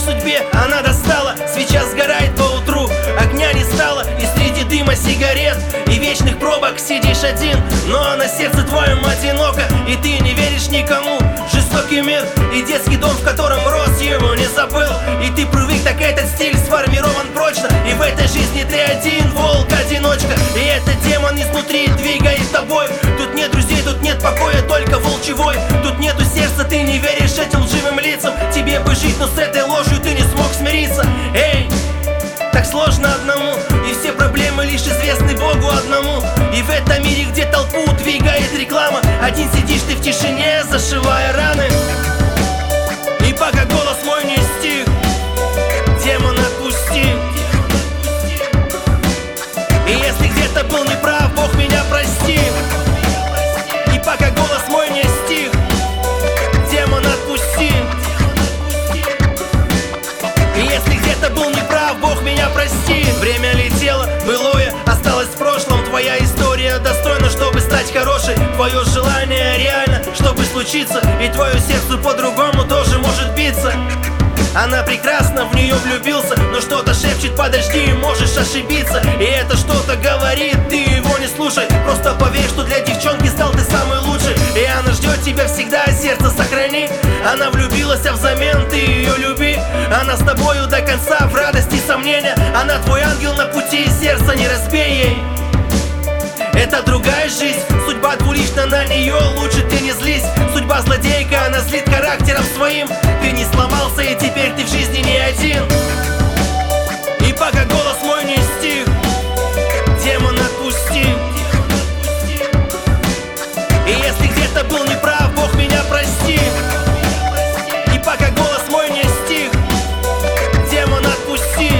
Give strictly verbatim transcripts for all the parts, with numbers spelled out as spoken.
судьбе она достала. Свеча сгорает поутру, огня не стало, и среди дыма сигарет и вечных пробок сидишь один. Но на сердце твоем одиноко, и ты не веришь никому. Жестокий мир и детский дом, в котором рос, его не забыл. И ты привык, так этот стиль сформирован прочно. И в этой жизни ты один, волк-одиночка. И этот демон изнутри двигает тобой. Тут нет друзей, тут нет покоя, только волчевой. Тут нету сердца, ты не веришь этим лживым лицам. Тебе бы жить, но с этой ложью ты не смог смириться. Эй, так сложно одному, и все проблемы лишь известны Богу одному. И в этом мире, где толпу двигает реклама, один сидишь ты в тишине, зашивая раны. И пока голос мой не стих, демон, отпусти. И если где-то был неправ, Бог, меня прости. И пока голос мой не стих, демон, отпусти. И если где-то был неправ, Бог, меня прости. Время летело, былое осталось в прошлом. Твоя история достойна, чтобы стать хорошей. Твое желание реально, чтобы случиться. И твое сердце по-другому тоже может биться. Она прекрасна, в нее влюбился, но что-то шепчет: подожди, можешь ошибиться. И это что-то говорит, ты его не слушай. Просто поверь, что для девчонки стал ты самый лучший. И она ждет тебя всегда, сердце сохрани. Она влюбилась, а взамен ты ее люби. Она с тобою до конца, в радости и сомнения. Она твой ангел на пути, сердце не разбей ей. Это другая жизнь, судьба двулична, на нее лучше ты не злись. Судьба злодейка, она злит характером своим. Ты не сломался, и теперь ты в жизни не один. И пока голос мой не стих, демон, отпусти. И если где-то был неправ, Бог, меня прости. И пока голос мой не стих, демон, отпусти.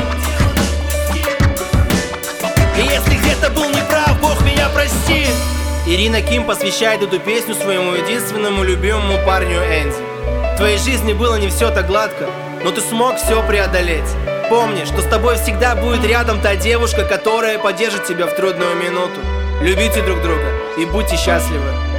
И если где-то был неправ, Бог, меня прости. Ирина Ким посвящает эту песню своему единственному любимому парню Энди. В твоей жизни было не все так гладко, но ты смог все преодолеть. Помни, что с тобой всегда будет рядом та девушка, которая поддержит тебя в трудную минуту. Любите друг друга и будьте счастливы.